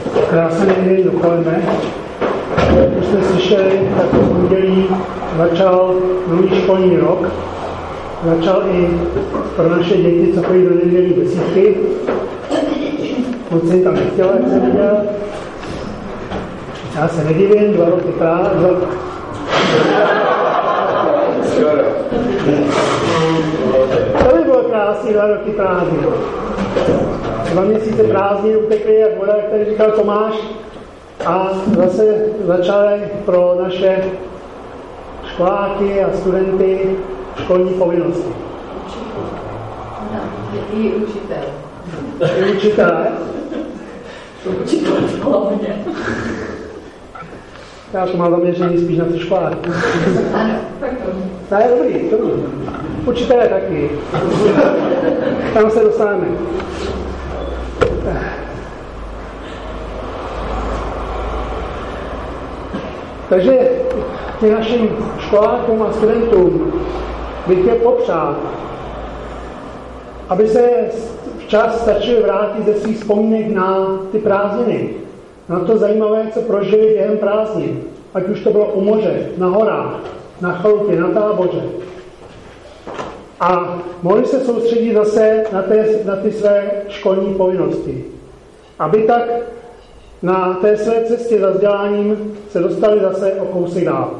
Krásné neděli dopoledne. Jak už jsme slyšeli, tak v pondělí začal nový školní rok. Začal i pro naše děti, co chodí do nedělí desítky. Moc jsem tam nechtěl, jak jsem viděl. Já se nedivím, 2 roky prázdnin. To by bylo krásný 2 roky prázdnin. 2 měsíce prázdnin utekly, jak voda, jak tady říkal Tomáš. A zase začaly pro naše školáky a studenty školní povinnosti. I učitel. I učitelé? Učitel hlavně. Já to mám zaměření spíš na ty školáky. Ano, tak to. To je dobrý, dobrý. Učitelé taky. Tam se dostaneme. Takže těm našim školákům a studentům bych chtěl popřát, aby se včas stačili vrátit ze svých vzpomínek na ty prázdniny. Na to zajímavé, co prožili během prázdnin. Ať už to bylo u moře, na horách, na chalupě, na táboře. A mohli se soustředit zase na ty své školní povinnosti. Aby tak na té své cestě za vzděláním se dostali zase o kousek dál.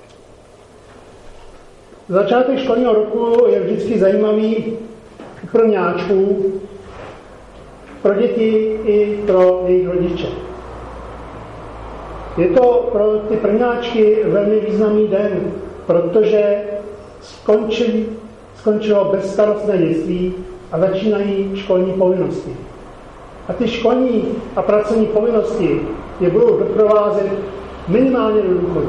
Začátek školního roku je vždycky zajímavý pro prvňáčků, pro děti i pro jejich rodiče. Je to pro ty prvňáčky velmi významný den, protože skončilo bezstarostné dětství a začínají školní povinnosti. A ty školní a pracovní povinnosti je budou doprovázet minimálně do důchodu.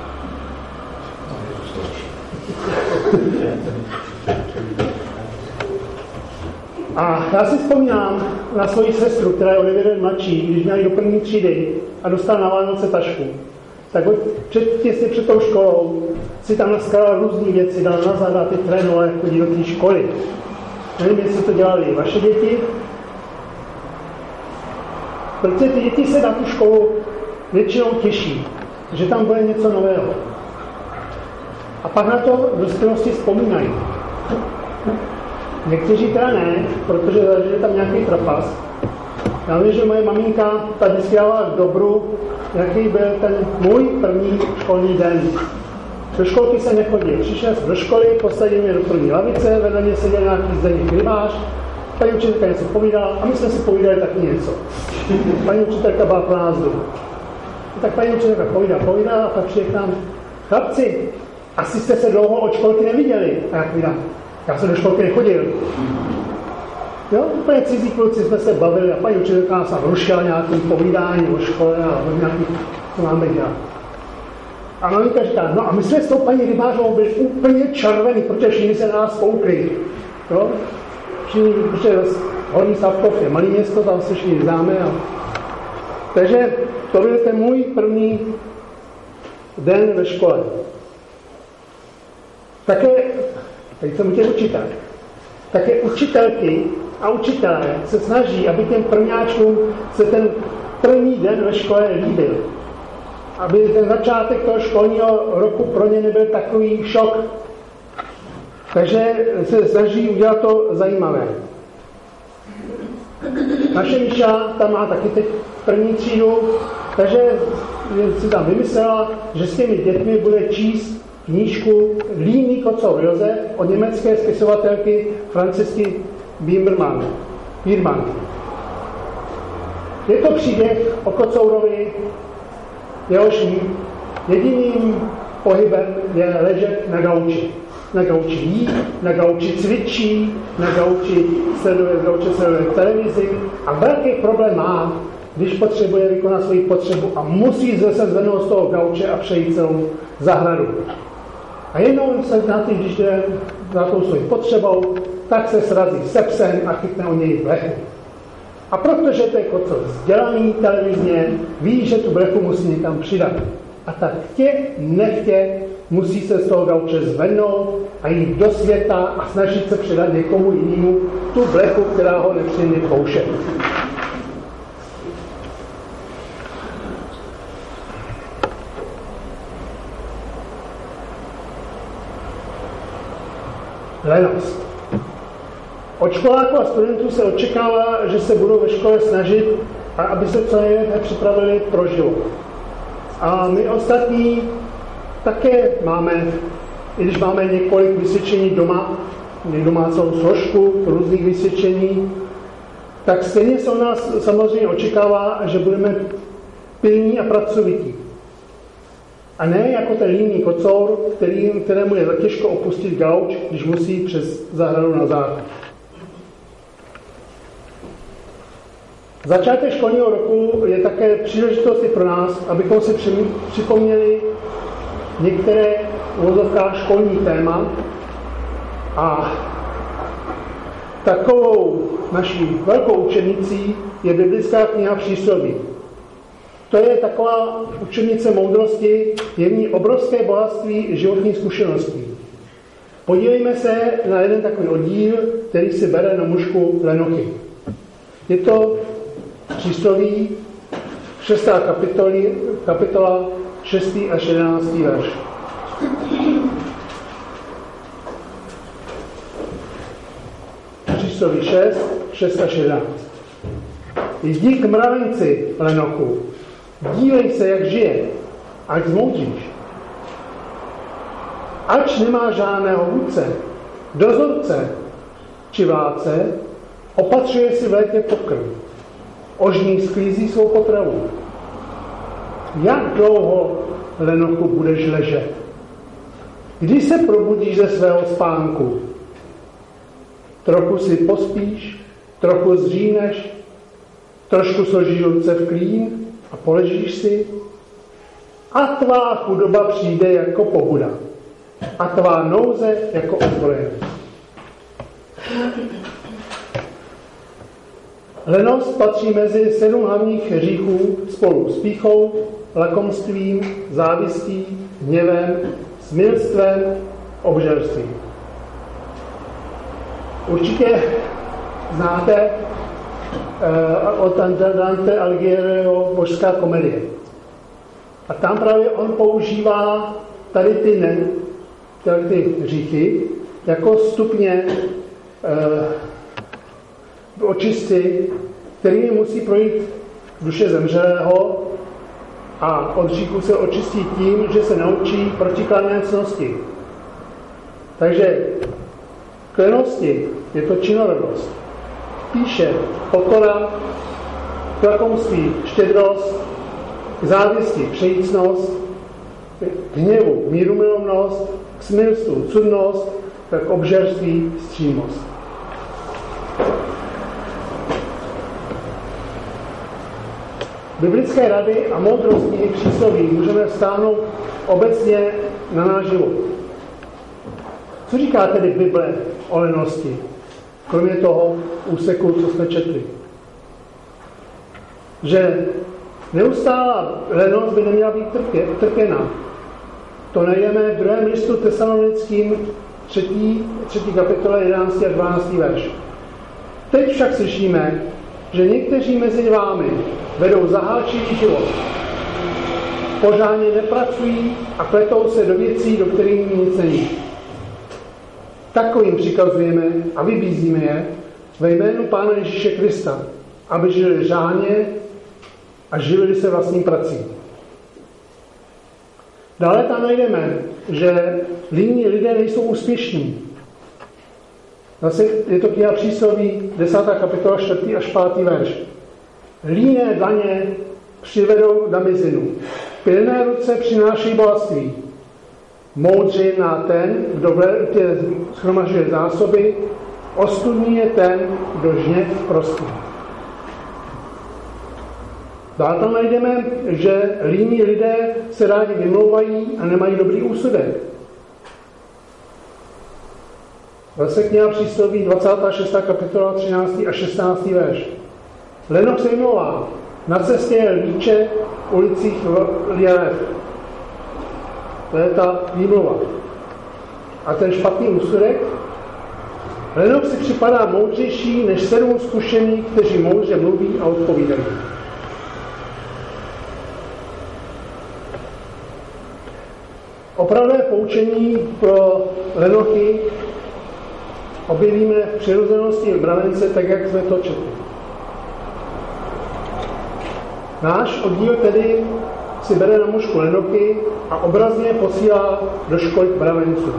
A já si vzpomínám na svoji sestru, která je o 9 let mladší, když měla do 1. třídy a dostala na Vánoce tašku. Tak těsně před tou školou si tam naskládala různý věci, dala nazad a ty trénovala, jak chodí do té školy. Nevím, jestli to dělali vaše děti. Protože ty děti se na tu školu většinou těší, že tam bude něco nového. A pak na to v dospělosti vzpomínají. Někteří teda ne, protože zažili tam nějaký trapas. Já vím, že moje maminka tady vysvětlala k dobru, jaký byl ten můj první školní den. Do školky jsem nechodil. Přišel jsem do školy, posadil mě do první lavice, vedle mě seděl nějaký Zdeněk Rybář, paní učitelka něco povídala a my jsme si povídali taky něco. Paní učitelka byla pro nás doma. Tak paní učitelka povídala a pak přijde k nám: chlapci, asi jste se dlouho od školky neviděli. A jak vydám, já jsem do školky nechodil. Jo, úplně cizí kluci jsme se bavili a paní učitelka nás rušila nějakým povídání o škole a o nějaký, co máme dělat. A maminka říká: no a my jsme s tou paní Rybářovou byli úplně červený, protože všichni se na nás koukli. Jo? Všichni, protože Horní Savkov je malé město, tam se všichni známe. Takže to byl ten můj první den ve škole. Také, teď jsem chtěl učitel, také učitelky a učitelé se snaží, aby těm prvňáčkům se ten první den ve škole líbil. Aby ten začátek toho školního roku pro ně nebyl takový šok. Takže se snaží udělat to zajímavé. Naše Míša tam má taky teď první třídu, takže si tam vymyslela, že s těmi dětmi bude číst knížku Líný kocour Josef od německé spisovatelky Francisky Biermann. Je to příběh o kocourovi, jehož jediným pohybem je ležet na gauči. Na gauči jí, na gauči cvičí, na gauči sleduje televizi a velký problém má, když potřebuje vykonat svoji potřebu a musí se zvednout z toho gauče a přejít celou zahradu. A jednou se na ty, když jde za tou svojí potřebou, tak se srazí se psem a chytne o něj blechu. A protože to je kocour vzdělaný televizně, ví, že tu blechu musí někam přidat. A tak chtě, nechtě musí se z toho gauče zvednout a jít do světa a snažit se předat někomu jinému tu blechu, která ho nepříjemně kouše. Lenost. Od školáků a studentů se očekává, že se budou ve škole snažit, aby se co nejlépe připravili pro život. A my ostatní také máme, i když máme několik vysvědčení doma, doma celou složku různých vysvědčení, tak stejně se od nás samozřejmě očekává, že budeme pilní a pracovití. A ne jako ten líný kocour, kterému je těžko opustit gauč, když musí přes zahradu na záchod. Začátek školního roku je také příležitost i pro nás, abychom si připomněli některé uvozovkách školní téma a takovou naší velkou učebnicí je biblická kniha Přísloví. To je taková učebnice moudrosti, je v ní obrovské bohatství životních zkušeností. Podívejme se na jeden takový oddíl, který si bere na mužku lenochy. Je to Přísloví, 6. kapitola, 6. až 11. verš. Přísloví 6 až 11. Jdi k mravenci, lenochu, dívej se, jak žije, ať zmoudříš. Ač nemá žádného vůdce, dozorce či vládce, opatřuje si v létě pokrm. Ožní sklízí svou potravu. Jak dlouho, lenochu, budeš ležet? Kdy se probudíš ze svého spánku? Trochu si pospíš, trochu zříneš, trošku složíš ruce v klín a poležíš si a tvá chudoba přijde jako pobuda a tvá nouze jako ozbrojenost. Lenost patří mezi 7 hlavních hříchů spolu s pýchou, lakomstvím, závistí, hněvem, smilstvem, obžerstvím. Určitě znáte od Dante Alighieriho Božská komedie. A tam právě on používá tady ty hříchy jako stupně očisty, kterými musí projít duše zemřelého a od hříchu se očistí tím, že se naučí protikladné ctnosti. Takže k lenosti je to činorodost. Píše pokora, k lakomství štědrost, k závisti přejícnost, k hněvu mírumilovnost, k smilstvu cudnost, k obžerství střímost. Biblické rady a moudrosti i přísloví můžeme vztáhnout obecně na náš život. Co říká tedy Bible o lenosti? Kromě toho úseku, co jsme četli. Že neustálá lenost by neměla být trpěna. To najdeme v 2. listu Tesalonickým 3. kapitole 11. a 12. verš. Teď však slyšíme, že někteří mezi vámi vedou zaháčivý život. Pořádně nepracují a pletou se do věcí, do kterých nic není. Takovým přikazujeme a vybízíme je ve jménu Pána Ježíše Krista, aby žili řádně a živili se vlastní prací. Dále tam najdeme, že líní lidé nejsou úspěšní. Zase je to kniha Přísloví, 10. kapitola, 4. až 5. verš. Líné dlaně přivedou damizinu, pilné ruce přináší bohatství. Moudře jedná ten, kdo shromažďuje zásoby, ostudný je ten, kdo žně prostý. Dále tam najdeme, že líní lidé se rádi vymlouvají a nemají dobrý úsudek. Zase kniha Přísloví, 26. kapitola, 13. a 16. verš. Lenoch se vymlouvá, na cestě je líče, v ulicích liarev. To je ta výmluva. A ten špatný úsudek? Lenoch si připadá moudřejší než 7 zkušených, kteří moudře mluví a odpovídají. Opravdové poučení pro lenochy objevíme v přirozenosti mravence tak, jak jsme to četli. Náš oddíl tedy si bere na mužku lenoky a obrazně posílá do školy k mravencům.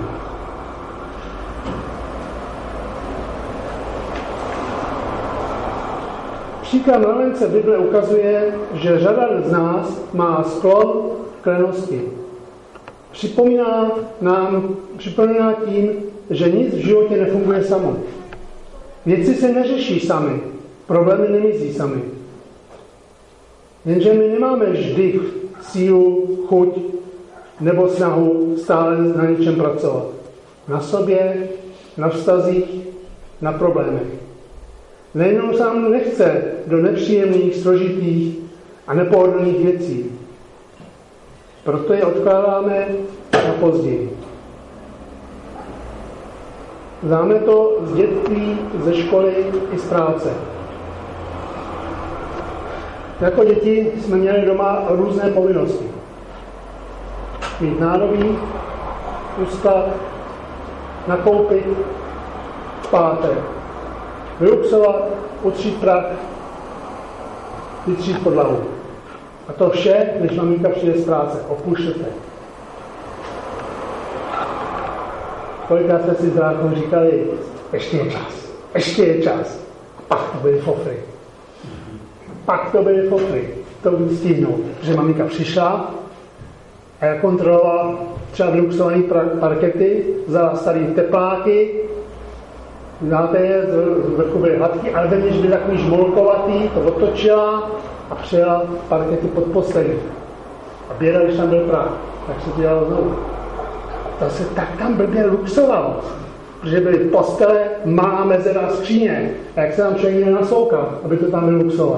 Příklad mravence Bible ukazuje, že řada z nás má sklon k lenosti. Připomíná tím, že nic v životě nefunguje samo. Věci se neřeší sami, problémy nemizí sami. Jenže my nemáme vždy sílu, chuť nebo snahu stále na něčem pracovat. Na sobě, na vztazích, na problémech. Nejenom sám nechce do nepříjemných, složitých a nepohodlných věcí. Proto je odkládáme na později. Známe to z dětství, ze školy i z práce. Jako děti jsme měli doma různé povinnosti. Mít nádobí, ustat, nakoupit, pátek, vyluxovat, utřít prach, vytřít podlahu. A to vše, než maminka přijde z práce, o 3:30. Kolikrát jsme si s bráchou říkali, ještě je čas. A pak to byly fofry. To stihnou, že maminka přišla a já kontrolovala třeba vyluxovaný parkety, vzala starý tepláky, znáte je, z vrchu byly hladký, ale vevnitř byly takový žmolkovatý, to otočila a přijela parkety pod postelí. A běda, když tam byl prach, tak se dělalo znovu. To se tak tam blbě luxovalo, protože byly postele, malá mezera skříně, a jak se tam člověk měl nasloukat, aby to tam vyluxoval.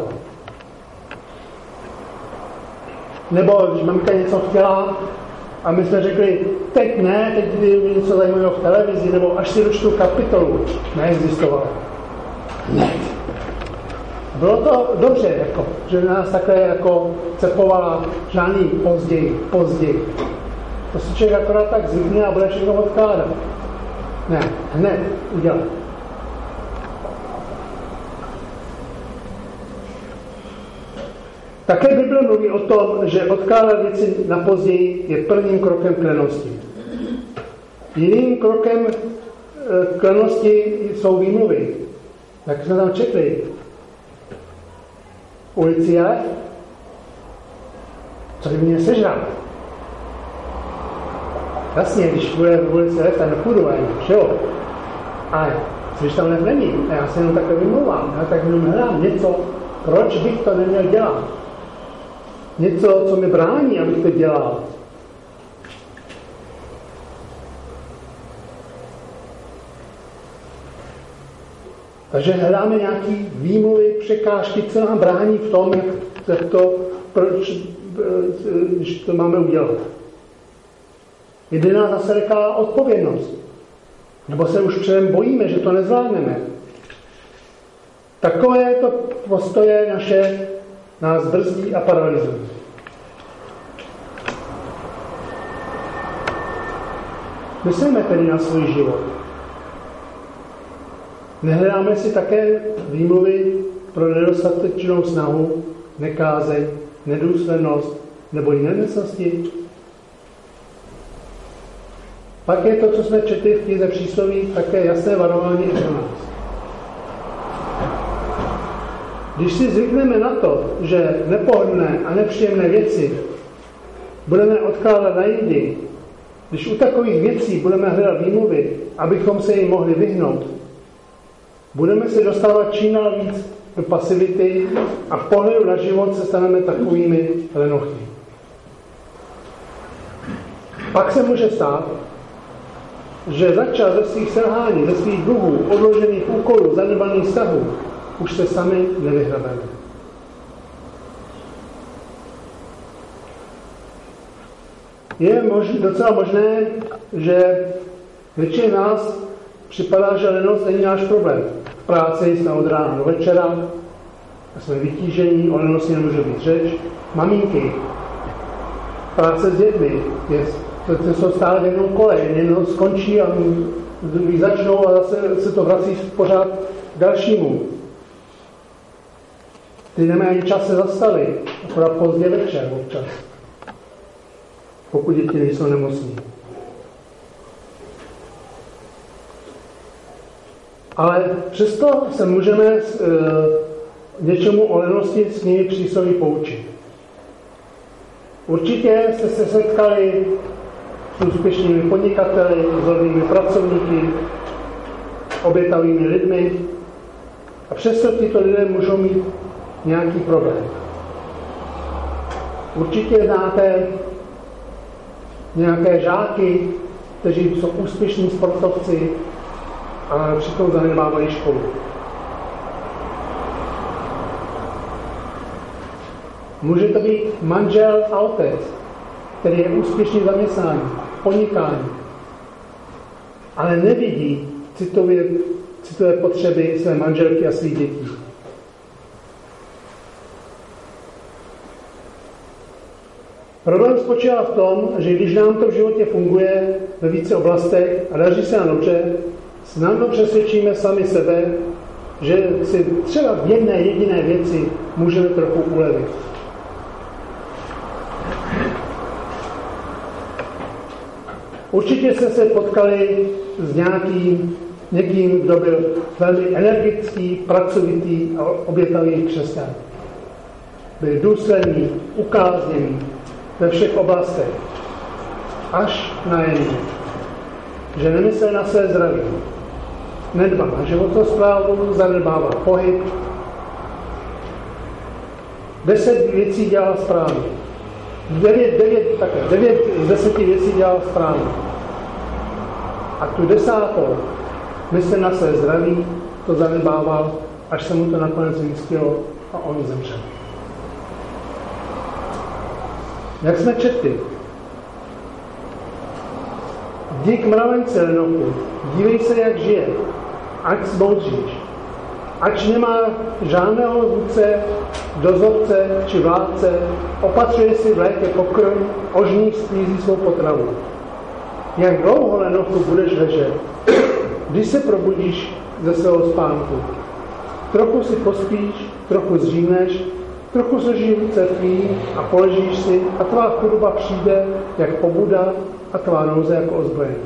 Nebo když mamka něco chtěla a my jsme řekli, teď ne, teď je něco zajímavého v televizi, nebo až si dočtu kapitolu. Neexistovalo. Ne. Bylo to dobře, jako, že nás takhle jako cepovala žádný později. To si člověk akorát tak zvykne a bude všechno odkládat. Ne, hned udělat. Také Bible mluví o tom, že odkládat věci na později je prvním krokem k lenosti. Jiným krokem k lenosti jsou výmluvy. Jak jsme tam četli. V ulici je lev. Co by mě sežral? Jasně, když bude v ulici lev, tak nepůjdu ani, že jo? Ale když tam lev není, a já se jenom takhle vymlouvám, já tak jenom hledám něco, proč bych to neměl dělat? Něco, co mi brání, abych to dělal. Takže hledáme nějaký výmluvy, překážky, co nám brání v tom, jak to, když to máme udělat. Jde nás zase taková odpovědnost. Nebo se už předem bojíme, že to nezvládneme. Takové to postoje naše nás brzdí a paralyzují. Myslíme tedy na svůj život. Nehledáme si také výmluvy pro nedostatečnou snahu, nekázeň, nedůslednost nebo jiné necnosti? Pak je to, co jsme četli v knize Přísloví, také jasné varování i pro nás. Když si zvykneme na to, že nepohodlné a nepříjemné věci budeme odkládat na jindy, když u takových věcí budeme hledat výmluvy, abychom se jim mohli vyhnout, budeme se dostávat čím dál víc do pasivity a v pohledu na život se staneme takovými lenochy. Pak se může stát, že začas ze svých selhání, ze svých dluhů, odložených úkolů, zanedbaných vztahů, už se sami nevyhrabeme. Je docela možné, že většině nás připadá, že lenost není náš problém. V práci jsme od rána do večera, jsme vytížení, o lenosti nemůže být řeč. Maminky, práce s dětmi, to jsou stále v jednom kole, jednou skončí a druhý začnou a zase se to vrací pořád k dalšímu. Ty nemají ani čas se zastavit, akorát pozdě večer občas, pokud děti nejsou nemocní. Ale přesto se můžeme něčemu o lenosti z knihy Přísloví poučit. Určitě jste se setkali s úspěšnými podnikateli, vzornými pracovníky, obětavými lidmi a přesto tyto lidé můžou mít nějaký problém. Určitě znáte nějaké žáky, kteří jsou úspěšní sportovci, ale přitom zanedbávají školu. Může to být manžel a otec, který je úspěšný zaměstnání, podnikání, ale nevidí citové potřeby své manželky a svých dětí. Problém spočívá v tom, že když nám to v životě funguje ve více oblastech a daří se nám dobře, snadno přesvědčíme sami sebe, že si třeba v jedné jediné věci můžeme trochu ulevit. Určitě jste se potkali s někým, kdo byl velmi energický, pracovitý a obětavý křesťan. Byl důsledný, ukázněný ve všech oblastech, až na jednu, že nemyslel na své zdraví. Nedbá na životosprávu, zanedbává pohyb. 10 věcí dělal správně. 9 z 10 věcí dělal správně. A tu 10. myslel na své zdraví, to zanedbával, až se mu to nakonec zjistilo a on zemřel. Jak jsme četli? Jdi k mravence, lenochu, dívej se, jak žije, ať zboudříš, ať nemá žádného vůdce, dozorce či vládce, opatřuje si v létě pokrm, ožních sklízí svou potravu. Jak dlouho, lenochu, budeš ležet, když se probudíš ze svého spánku? Trochu si pospíš, trochu zřímneš, trochu složíš ruce tvý a položíš si a tvá chudoba přijde jak pobuda a tvá nouze jako ozbrojenec.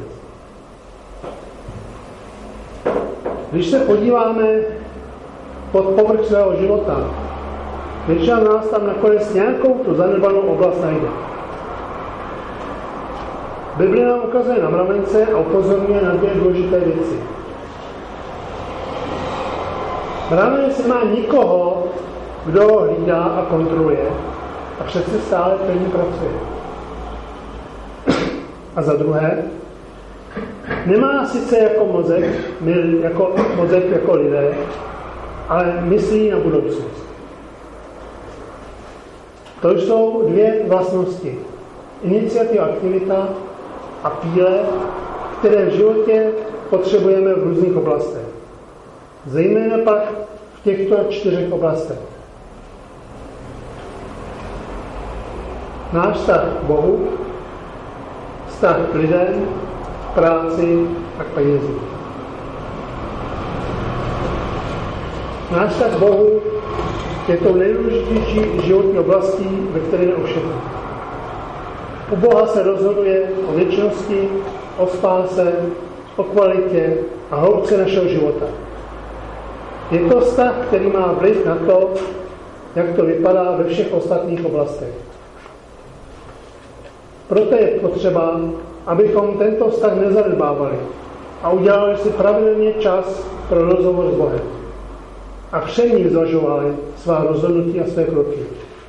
Když se podíváme pod povrch svého života, většina nás tam nakonec nějakou tu zanedbanou oblast najde. Bible nám ukazuje na mravence a upozorňuje na 2 důležité věci. Mravenec nemá nikoho, kdo ho hlídá a kontroluje a přece stále plně pracuje. A za druhé, nemá sice jako mozek jako lidé, ale myslí na budoucnost. To jsou 2 vlastnosti. Iniciativa, aktivita a píle, které v životě potřebujeme v různých oblastech. Zejména pak v těchto 4 oblastech. Náš vztah k Bohu, vztah k lidem, k práci a k penězům. Náš vztah k Bohu je tou nejdůležitější životní oblastí, ve které neošetří. U Boha se rozhoduje o věčnosti, o spáse, o kvalitě a hloubce našeho života. Je to vztah, který má vliv na to, jak to vypadá ve všech ostatních oblastech. Proto je potřeba, abychom tento vztah nezanedbávali a udělali si pravidelně čas pro rozhovor s Bohem. A všem zvažovali svá rozhodnutí a své kroky.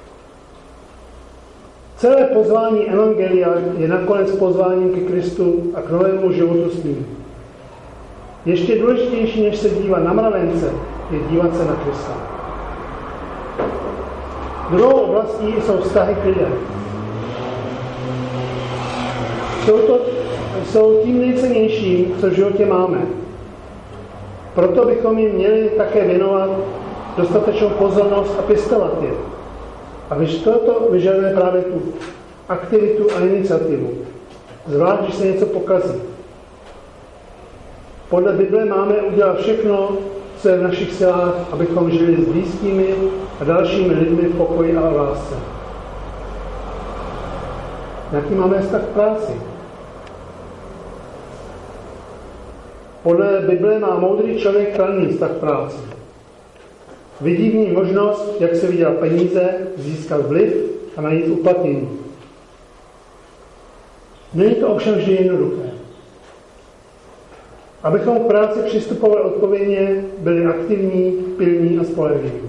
Celé pozvání evangelia je nakonec pozváním ke Kristu a k novému životu s ním. Ještě důležitější, než se dívat na mravence, je dívat se na Krista. Druhou oblastí jsou vztahy k lidem. Jsou tím nejcennějším, co v životě máme. Proto bychom jim měli také věnovat dostatečnou pozornost a pěstovat je. A toto vyžaduje právě tu aktivitu a iniciativu. Zvlášť, když se něco pokazí. Podle Bible máme udělat všechno, co je v našich silách, abychom žili s blízkými a dalšími lidmi v pokoji a lásce. Jaký máme vztah k práci? Podle Bible má moudrý člověk kladný vztah k práci. Vidí v ní možnost, jak se vydělat peníze, získat vliv a najít uplatnění. Není to ovšem vždy jednoduché. Abychom k práci přistupovali odpovědně, byli aktivní, pilní a spolehliví.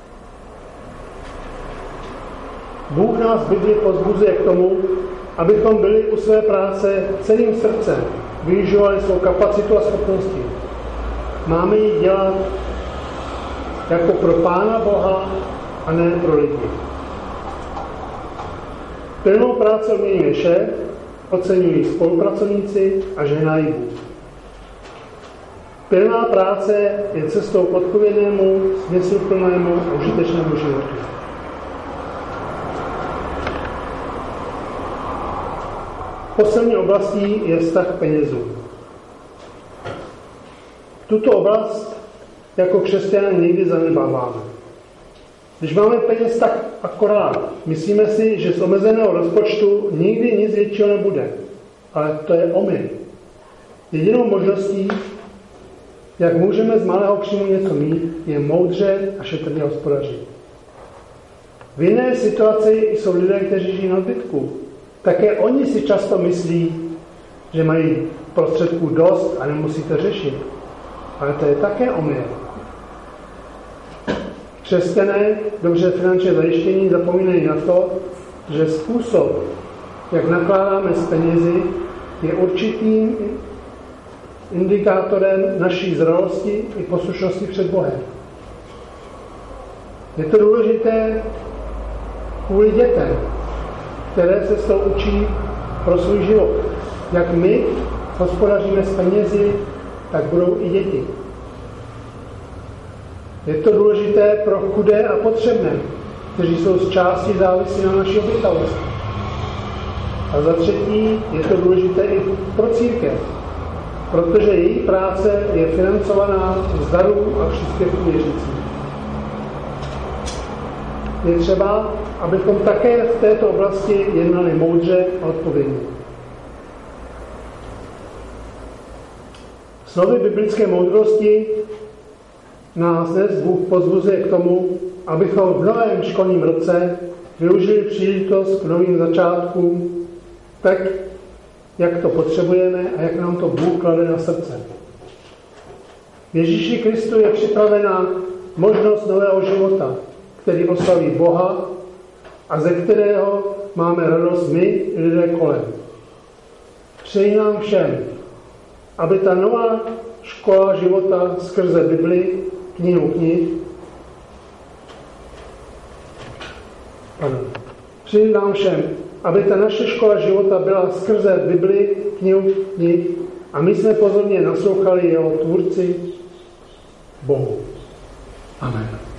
Bůh nás v Bibli povzbuzuje k tomu, abychom byli u své práce celým srdcem, využívali svou kapacitu a schopnosti. Máme ji dělat jako pro Pána Boha a ne pro lidi. Pilnou práci odměňuje šéf, oceňují spolupracovníci a žehnají Bůh. Pilná práce je cestou k odpovědnému, smysluplnému a užitečnému životu. Poslední oblastí je vztah k penězům. Tuto oblast jako křesťané někdy zanedbáváme. Když máme peněz tak akorát, myslíme si, že z omezeného rozpočtu nikdy nic většího nebude. Ale to je omyl. Jedinou možností, jak můžeme z malého příjmu něco mít, je moudře a šetrně hospodařit. V jiné situaci jsou lidé, kteří žijí na zbytku. Také oni si často myslí, že mají prostředků dost a nemusí to řešit. Ale to je také omyl. Křesťané, dobře finančně zajištění, zapomínají na to, že způsob, jak nakládáme s penězi, je určitým indikátorem naší zralosti i poslušnosti před Bohem. Je to důležité kvůli dětem, které se z toho učí pro svůj život. Jak my hospodaříme s penězi, tak budou i děti. Je to důležité pro chudé a potřebné, kteří jsou z části závislí na naší obětavosti. A za třetí je to důležité i pro církev, protože její práce je financovaná z darů a příspěvků věřících. Je třeba, abychom také v této oblasti jednali moudře a odpovědně. Slovy biblické moudrosti nás dnes Bůh pozbuzuje k tomu, abychom v novém školním roce využili příležitost k novým začátkům, tak, jak to potřebujeme a jak nám to Bůh klade na srdce. V Ježíši Kristu je připravena možnost nového života, který oslaví Boha a ze kterého máme radost my i lidé kolem. Přeji nám všem, aby ta nová škola života skrze Bibli, knihu knih, přeji nám všem, aby ta naše škola života byla skrze Bibli, knihu knih a my jsme pozorně naslouchali jeho tvůrci Bohu. Amen.